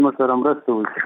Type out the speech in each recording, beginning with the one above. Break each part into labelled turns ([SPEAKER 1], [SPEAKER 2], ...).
[SPEAKER 1] سره مرسته وکړي.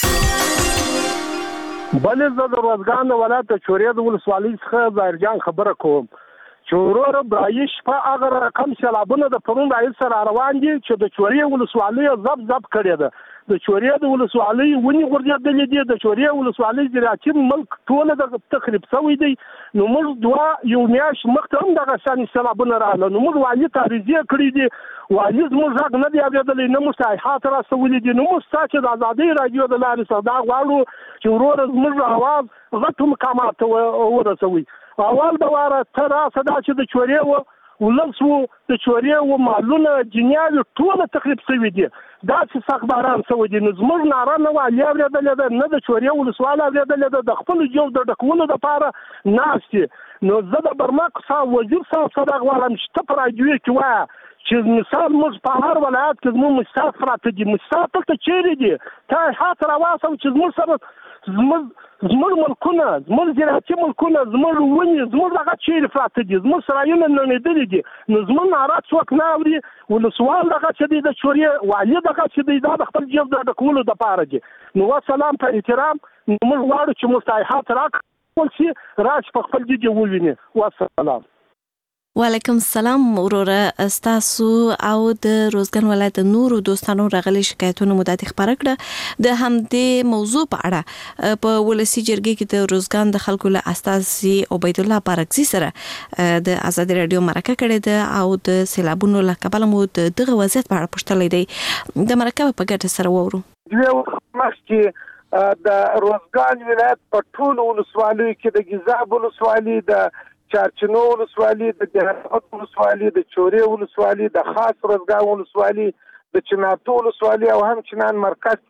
[SPEAKER 2] بلې زه د روزګان ولایت د چورې د ولسوالۍ څخه ظاهرجان خبره کوم چې وروره برایي شپه هغه رقم سیلابونه د پرون راهیسې سره روان دي چې د چورې ولسوالۍ ضب کړې ده. د چورې د ولسوالۍ ونې غورځېدلې دي. د چورې ولسوالۍ زراعتي ملک ټوله د تخریب شوی دی. نو موږ یو میاشت مخکې هم دغه شانې سیلابونه راغله. نو موږ والي ته عریضې کړي دي. والي زموږ غږ نه دی اورېدلی، نه موږ تایحات راسولي دي. نو موږ ستا چې د ازادۍ راډیو د لارې څخه دا غواړو چې وروره زموږ اواز غټو مقاماتو ته ورسوي. اول د واره ته راسه دا چې د چورې ولس و د چورې و مالونه جنیاوې ټوله تخریب شوي دي. داسې سخت باران شوی دی. نو زموږ ناره نه والي اورېدلې ده، نه د چورې ولسوال اورېدلې ده. د خپلو جیب د ډکولو دپاره ناست دي. نو زه د برمک صاحب وزیر صاحب څخه دا غواړم چې ته په راډیو کې وایه چې مثال موږ په هر ولایت کې زموږ مشتاق پراته دي. مشتاق دلته چیرې دي؟ ته هات راواستو چې زموږ سره زموږ ملکونه، زموږ زراعتي ملکونه، زموږ ونې، زموږ دغه چیرې پراته دي؟ زموږ سرایونه نړېدلي دي. نو زموږ ناره څوک نه اوري. ولسوال دغه چې دی د چورې والي دغه چې دی دا د خپل جیب د ډکولو دپاره دي. نو وسلام په احترام موږ غواړو چې مستحقات راکړل شي، راشي په خپل جیب وویني. وسلام.
[SPEAKER 3] وعلیکم السلام وروره. ستاسو او د روزګان ولایت د نورو دوستانو راغلي شکایتونه مو داتې خبره کړه. د همدې موضوع په اړه په ولسي جرګې کې د روزګان د خلکو له استازي عبید الله بارکزي سره د ازادي رادیو مرکه کړې ده او د سیلابونو له کبله مو دغه وضعیت په اړه پوښتلی دی. د مرکه په ګټه سره وورو.
[SPEAKER 4] مخکې د روزګان ولایت په ټولو ولسوالیو کې د ګیزاب ولسوالي، د چارچنو ولسوالي، د جهرات ولسوالي، د چورې ولسوالي، د خاص روزګان ولسوالي، د چناتو ولسوالي او همچنان مرکز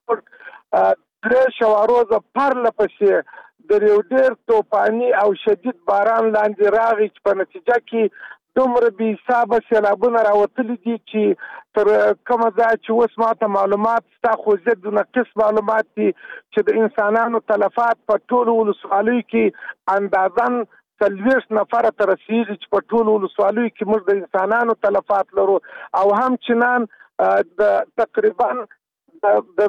[SPEAKER 4] درې شواروزه پرله پسې د یو ډېر توپاني او شدید باران لاندې راغی چې په نتیجه کې دومره بې حسابه سیلابونه راوتلي دي چې تر کومه ځایه چې اوس ماته معلومات شته، خو ضد نقص معلومات دي چې د انسانانو تلفات په ټولو ولسوالیو کې اندازاً 40 نفره ته رسېږي چې په ټولو ولسوالیو کې موږ د انسانانو تلفات لرو. او همچنان د تقریبا در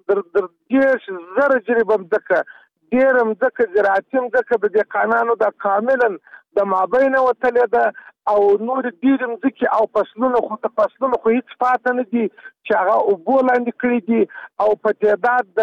[SPEAKER 4] 10,000 جریبه مځکه، ډېره مځکه زراعتي مځکه د دهقانانو د کاملا د مابینه وتلې ده او نور ډېرې مځکې او فصلونه خو هېڅ پاته نه دي چې هغه اوبو لاندې کړي دي او په تعداد د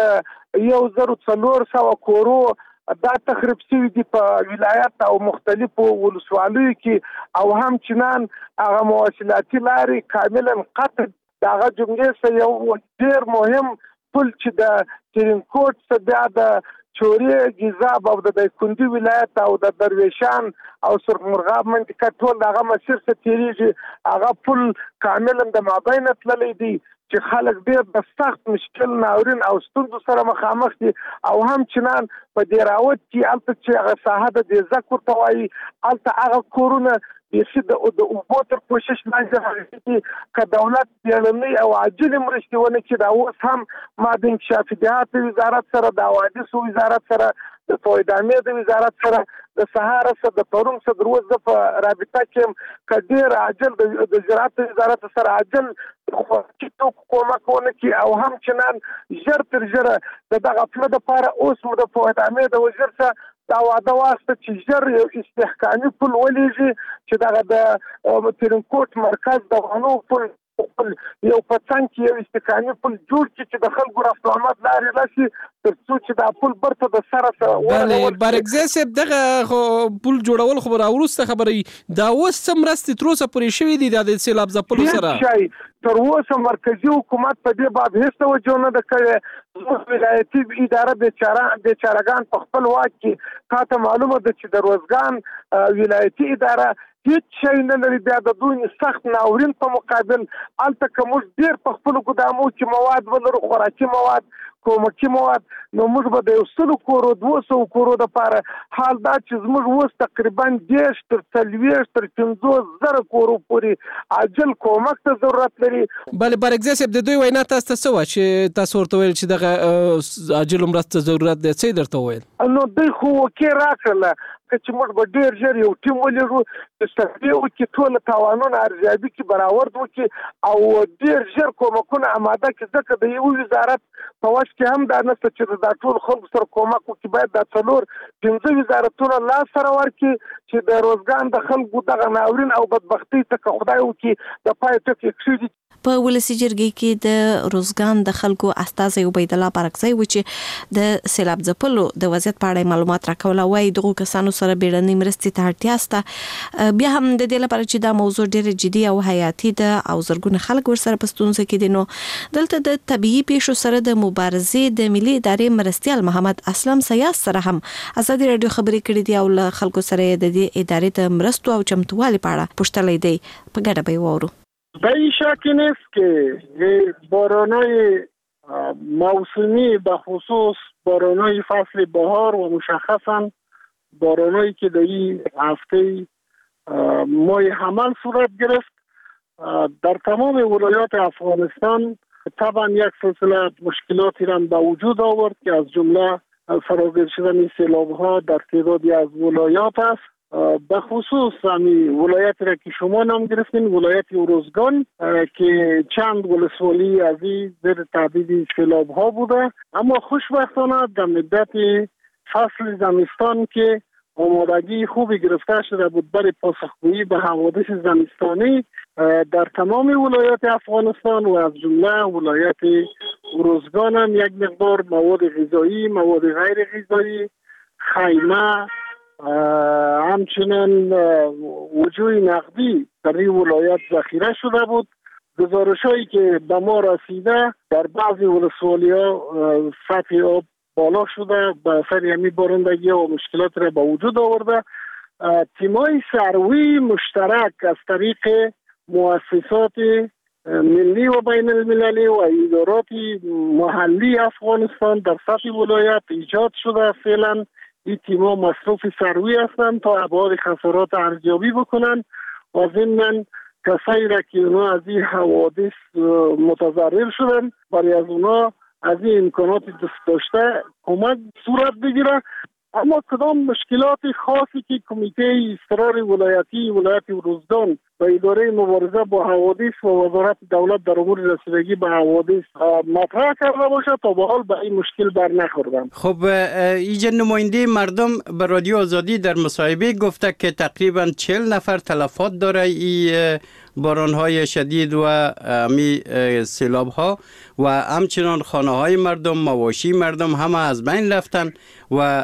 [SPEAKER 4] 1,400 کورو دا تخریب شوي دي په ولایت او مختلفو ولسوالیو کې. او همچنان هغه مواصلاتي لارې کاملا قطع. د هغه جملې څخه یو ډېر مهم پل چې د ترینکوټ څخه بیا د چورې، ګیزاب او د دایکنډي ولایت او د درویشان او سرخمرغاب منطقه ټول د هغه مسیر څخه تېرېږي، هغه پل کاملا د مابینه تللی دی چې خلک ډېر د سخت مشکل، ناورین او ستونزو سره مخامخ دي. او همچنان په دیراوت کې هلته چې هغه ساحه د دیزک ورته وایي، هلته هغه کورونه بیخي د اوبو تر کوشش لاندې راغلي دي. که دولت بیړنۍ او عاجلې مرستې ونه کړي، دا اوس هم ما د انکشافي دهات وزارت سره، د حوادثو وزارت سره، د فویدامې د وزارت سره، د سهار سره، د پرون سره دروز د په رابطه کې که ډېر عاجل د زراعت وزارت سره عاجل خوراکي توکو کومک ونه کړي او همچنان ژر تر ژره د دغه پله دپاره اوس مو د فویدامې د وزیر سره دا وعده واخیسته چې ژر یو استحکامي پل ولیږي چې دغه د ترینکوټ مرکز د غنو پل یو په څنګ کې یو استحکامي پل جوړ کړي چې د خلکو رفت آمد لارې راشي تر څو چې دا پل برته د سره
[SPEAKER 5] بله بارکزی صاحب دغه پل جوړول خو راوروسته خبره وي. دا اوس څه مرستې تر اوسه پورې شوي دي د سیلاب ځپلو سره؟
[SPEAKER 4] تر اوسه مرکزي حکومت په دې باب هیڅ توجه نه ده کړې. زموږ ولایتي اداره بیچارهګان په خپل واک کې تاته معلومه ده چې د روزګان ولایتي اداره هیڅ شی نه لري. بیا د دوی سخت ناورین په مقابل هلته که موږ ډېر په خپلو ګدامو کې مواد ولرو، خوراکي مواد، کومکي مواد، نو موږ به د 100 کورو 200 کورو دپاره حال دا چې زموږ اوس تقریبا 10 تر 40 تر 50,000 کورو پورې عاجل کومک ته ضرورت لري.
[SPEAKER 5] بله بارکزی صاحب د دوی وینا تاسو ته څه وه چې تاسو ورته ویل چې دغه عاجلو مرستو ضرورت دی؟ څه یې درته وویل؟
[SPEAKER 4] نو دوی خو وکې راکړله ځکه چې موږ به ډېر ژر یو ټیم ولرو چې تصفیه وکړي، ټول توانونه ارزیابي کې برآورد وکړي او ډېر ژر کومکونه آماده کړي. ځکه د یو وزارت په وس کې هم دا نشته چې دا ټول خلکو سره کومک وکړي. باید دا 4-5 وزارتونه لاس سره ورکړي چې د روزګان د خلکو دغه ناورین او بدبختي ته خدای وکړي د پای ټکی کښېږدي.
[SPEAKER 3] په ولسی جرګې کې د روزګان د خلکو استازي عبید الله بارکزی و چې د سیلاب ځپلو د وضعیت په اړه معلومات راکول، وایي دغه کسانو سره بیړنۍ مرستې ته اړتیا شته. بیا هم د دې لپاره چې دا موضوع ډېر جدي او حیاتي ده او زرګونه خلک ورسره په ستونزه کې دي، نو دلته د طبيعي پیښو سره د مبارزې د ملي ادارې مرستیال محمد اسلم سیاس سره هم ازادي رادیو خبرې کړې دي او له خلکو سره د دې ادارې د مرستو او چمتووالي په اړه پوښتلې دي. په ګډه به وورو.
[SPEAKER 2] به شک نیست که باران‌های موسمی به خصوص باران‌های فصل بهار و مشخصاً باران‌هایی که در این هفته ماه حمل صورت گرفت در تمام ولایات افغانستان طبعا یک سلسله مشکلاتی را به وجود آورد که از جمله فراگیر شدن سیلاب‌ها در تعدادی از ولایات است. به خصوص همین ولایتی را که شما نام گرفتین، ولایت روزگان که چند ولسوالی از این زیر تهدید سیلاب ها بوده، اما خوشبختانه در مدت فصل زمستان که آمادگی خوبی گرفته شده بود برای پاسخگویی به حوادث زمستانی در تمام ولایات افغانستان و از جمله ولایت روزگان هم یک مقدار مواد غذایی، مواد غیر غذایی، خیمه، همچنین وجوه نقدی در این ولایت ذخیره شده بود. گزارش‌هایی که به ما رسیده در بعضی ولسوالی‌ها سطح آب بالا شده به اثر همین بارندگی و مشکلات را به وجود آورده. تیم‌های سروی مشترک از طریق مؤسسات ملی و بین المللی و ادارات محلی افغانستان در سطح ولایت ایجاد شده. فعلا این تیم‌ها مصروف سروی هستند تا ابعاد خسارات ارزیابی بکنند و ضمن کسایی را که اونا از این حوادث متضرر شدن برای از اونا از این امکانات داشته کمک صورت بگیره. اما کدام مشکلات خاصی که کمیته اضطراری ولایتی ولایت روزگان و اداره مبارزه با حوادث و وزارت دولت در امور رسیدگی به حوادث مطرح کرده باشه تا به حال به این مشکل بر نخوردن.
[SPEAKER 1] خب اینجا نماینده مردم به رادیو آزادی در مصاحبه گفته که تقریبا 40 نفر تلفات داره این باران‌های شدید و سیلاب‌ها و همچنان خانه‌های مردم، مواشی مردم همه از بین رفتن و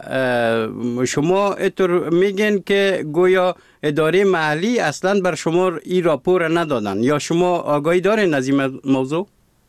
[SPEAKER 1] شما اینطور میگن که گویا اداره محلی اصلا بر شما این راپور ندادن، یا شما آگاهی دارین از این موضوع؟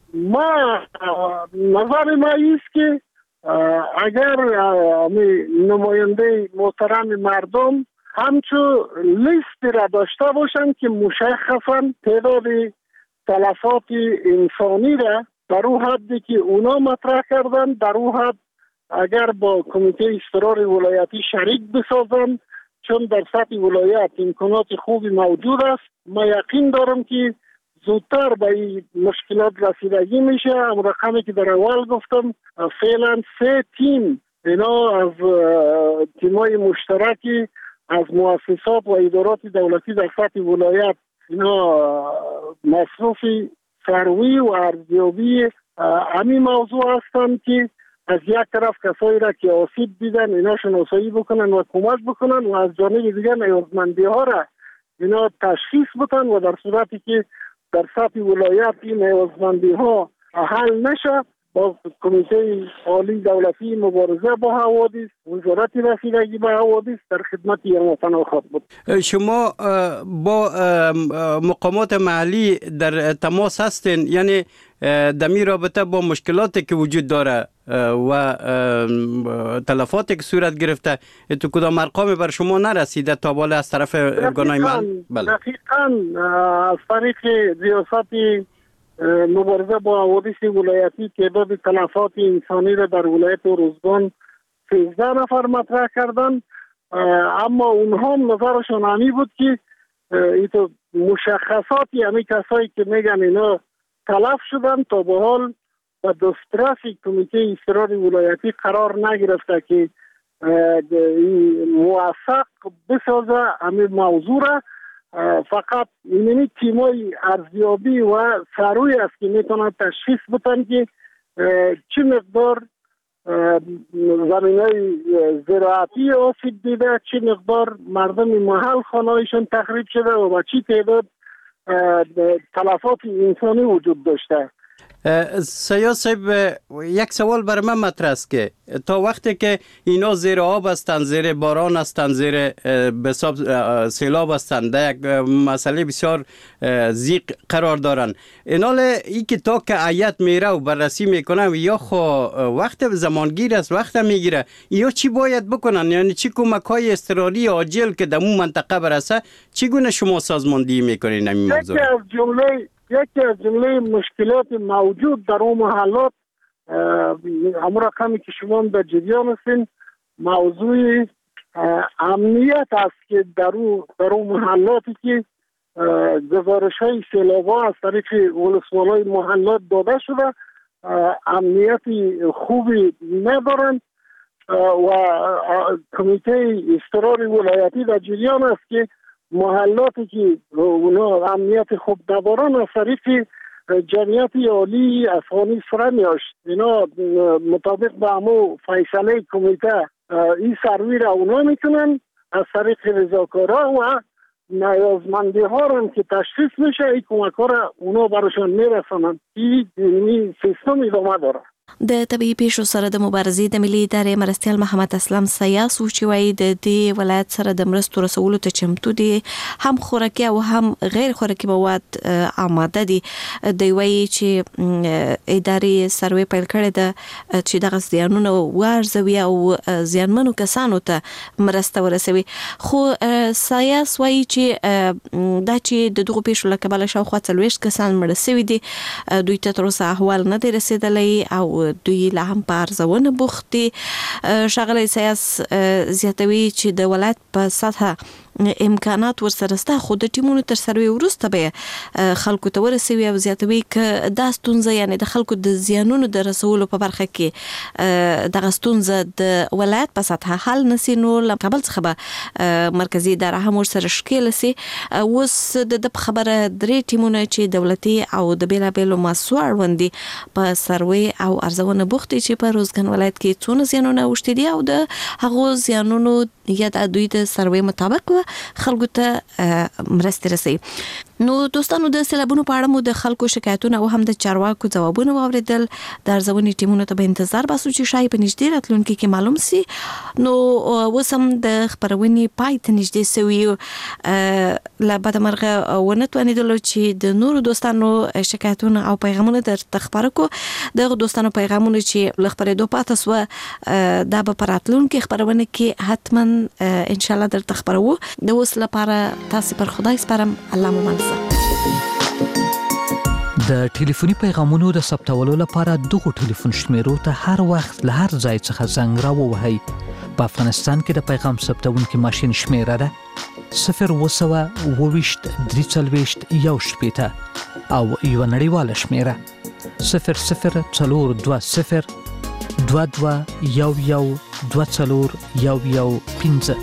[SPEAKER 2] نظر ما ایست که اگر نماینده محترم مردم همچون لیست را داشته باشند که مشخصا تعداد تلفات انسانی را در اون حدی که اونا مطرح کردن در اون حد اگر با کمیته اضطراری ولایتی شریک بسازن، چون در سطح ولایت امکانات خوبی موجود است، ما یقین دارم که زودتر به این مشکلات رسیدگی میشه. هم رقمی که در اول گفتم فعلا 3 تیم اینا از تیمای مشترکی از مؤسسات و ادارات دولتی در سطح ولایت اینا مصروف سروی و ارزیابی همین موضوع هستند که از یک طرف کسایی را که آسیب دیدن اینا شناسایی بکنن و کمک بکنن و از جانب دیگر نیازمندی ها را اینا تشخیص بدن و در صورتی که در سطح ولایت این نیازمندی ها حل نشه با کمیته عالی دولتی مبارزه با حوادث وزارت رسیدگی به حوادث در خدمت هموطنان خواهد بود.
[SPEAKER 1] شما با مقامات محلی در تماس هستین، یعنی در این رابطه با مشکلاتی که وجود داره و تلفاتی که صورت گرفته تو کدام ارقام بر شما نرسیده تا بالا از طرف ارگانهای محلی؟
[SPEAKER 2] دقیقاً از طریق ریاست مبارزه با حوادث ولایتی تعداد تلفات انسانی را در ولایت روزگان 13 نفر مطرح کردند، اما اونها نظرشون همی بود که این مشخصاتی همی کسایی که میگن اینا تلف شدن تا به حال و دسترس کمیته اضطراری ولایتی قرار نگرفته که موثق بسازه همین موضوع را. فقط اینمی تیمای ارزیابی و سروی است که میتونن تشخیص بدن که چه مقدار زمینای زراعتی آسیب دیده، چه مقدار مردم محل خانهایشان تخریب شده و چه تعداد تلفات انسانی وجود داشته.
[SPEAKER 1] سیاه صاحب یک سوال برای من مطرح است که تا وقتی که اینا زیر آب هستند، زیر باران هستند، زیر بساب سیلاب هستند، در یک مسئله بسیار زیق قرار دارن، اینال ای که تا که هیئت میره و بررسی میکنه و یا خو وقت زمانگیر است، وقت میگیره، یا چی باید بکنن؟ یعنی چی کمک های اضطراری عاجل که در اون منطقه برسه چگونه شما سازماندهی میکنین این موضوع؟
[SPEAKER 2] یکی از جمله مشکلات موجود در اون محلات، همون رقمی که شما در جریان هستین، موضوع امنیت است که در اون محلاتی که گزارش های سیلاب‌ها از طریق ولسوالای محلات داده شده امنیت خوبی ندارند و کمیته اضطراری ولایتی در جریان است که محلاتی که اونا امنیت خوب ندارن از طریق جمعیت عالی افغانی فرمیاشت، اینا مطابق با همو فیصله کمیته این سروی را اونا میکنن از طریق رضاکارا و نیازمندی ها را که تشخیص میشه این کمک ها را اونا براشان میرسانن. این سیستم ادامه داره.
[SPEAKER 3] د طبي پیښو سره د مبارزې د ملي ادارې مرستیال محمد اسلام سیاس چې وایي د دې ولایت سره د مرستو رسولو ته چمتو دي، هم خوراکي او هم غیر خوراکي مواد آماده دي. دوی وایي چې ادارې سروې پیل کړې ده چې دغه زیانونه وارزوي او زیانمنو کسانو ته مرسته ورسوي. خو سیاس وایي چې دا چې د دغو پیښو له کبله شاوخوا 40 کسان مړه سوي دي، دوی ته تر اوسه احوال نه دی رسېدلی او دوی لا هم په ارزونه بوخت دي. ښاغلی سیاس زیاتوي چې د ولایت په سطحه امکانات ورسره سته، خو د ټیمونو تر سروې وروسته به خلکو ته ورسوي او زیاتوي که دا ستونزه یعنی د خلکو د زیانونو د رسولو په برخه کې دغه ستونزه د ولایت په سطحه حل نسی، نو له کابل څخه به مرکزي اداره هم ورسره ښکېله سي. اوس د خبره درې ټیمونه چې دولتي او د بېلابېلو مؤسسو اړوند دي په سروې او ارزونه بوخت دي چې په روزګان ولایت کې څونه زیانونه اوښتي دي او د هغو زیانونو یا د دوی د سروې مطابق خلکو ته مرستې رسوي. نو دوستانو د سیلابونو په اړه مو د خلکو شکایتونه او هم د چارواکو ځوابونه واوریدل. د ارزونې ټیمونو ته به انتظار باسو چې شاید په نږدې راتلونکي کې معلوم سي. نو اوس هم د خپرونې پای ته نږدې سوي، له بدمرغه ونه توانېدلو چې د نورو دوستانو شکایتونه او پیغامونه درته خپاره کړو. دغه دوستانو پیغامونه چې له خپرېدو پاته سوه دا به په راتلونکي خپرونه کې حتما انشاءالله درته خپروو. د اوس لپاره تاسې پر خدای سپارم. الله مو منصر.
[SPEAKER 6] د ټلیفوني پیغامونو د ثبتولو لپاره دغه ټلیفون شمیرو ته هر وخت له هر ځای څخه زنګ راووهئ. په افغانستان کې د پیغام ثبتونکي ماشین شمیره ده 020 23 1 او یو نړیواله شمیره 0042 22 11 24 15.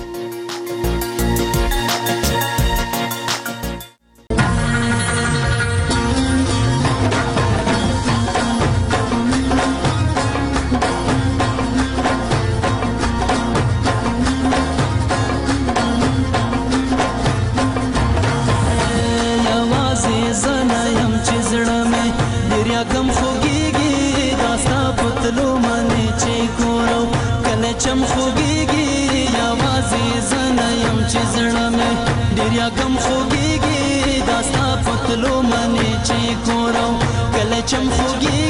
[SPEAKER 7] چم خوږی